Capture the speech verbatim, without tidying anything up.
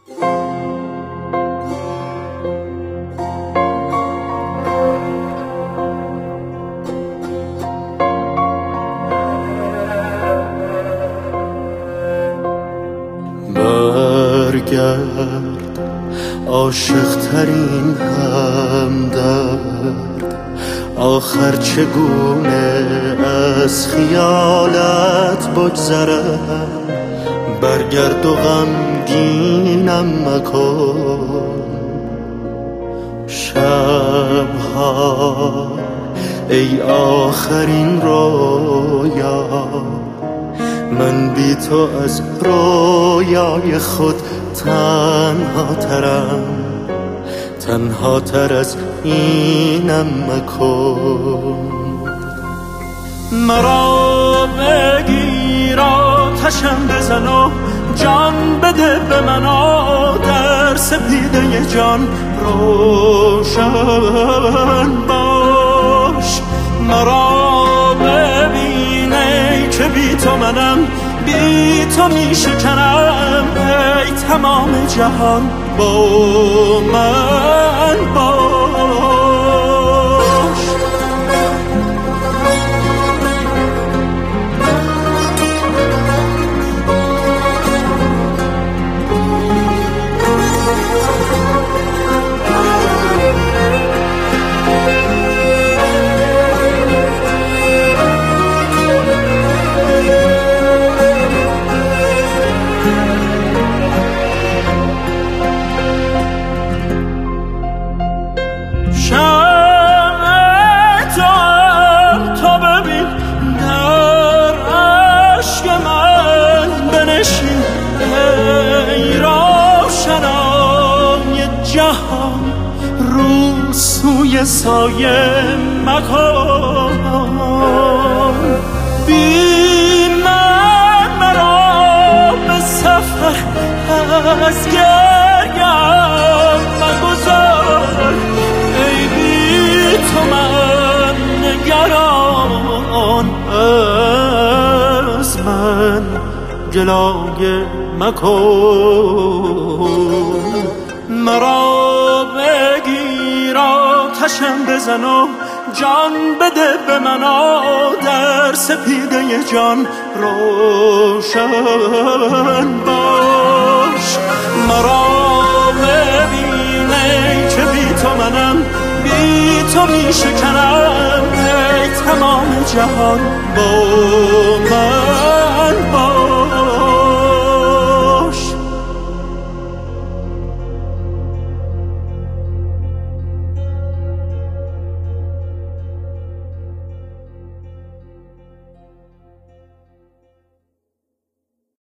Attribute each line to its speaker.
Speaker 1: برگرد عاشق ترین همدرد، آخر چگونه از خیالت بگذرم. برگرد و غمگینم مکن شبها ای آخرین رویا. من بی تو از رویای خود تنها ترم، تنها تر از اینم مکن.
Speaker 2: مرا بگیر آتشم بزن و جان بده به من، در سپیده جان روشن باش. مرا ببین ای که بی تو منم، بی تو می شکنم، ای تمام جهان با من باش. رو سوی سایه مکن، بی من مرا به سفر از گریم مگذار. ای بی تو من نگران، از من گلایه مکن. مرا بگیر آتشم بزن و جان بده به من، در سپیده جان روشن باش. مرا ببین ای که بی تو منم، بی تو می شکنم، ای تمام جهان با من باش.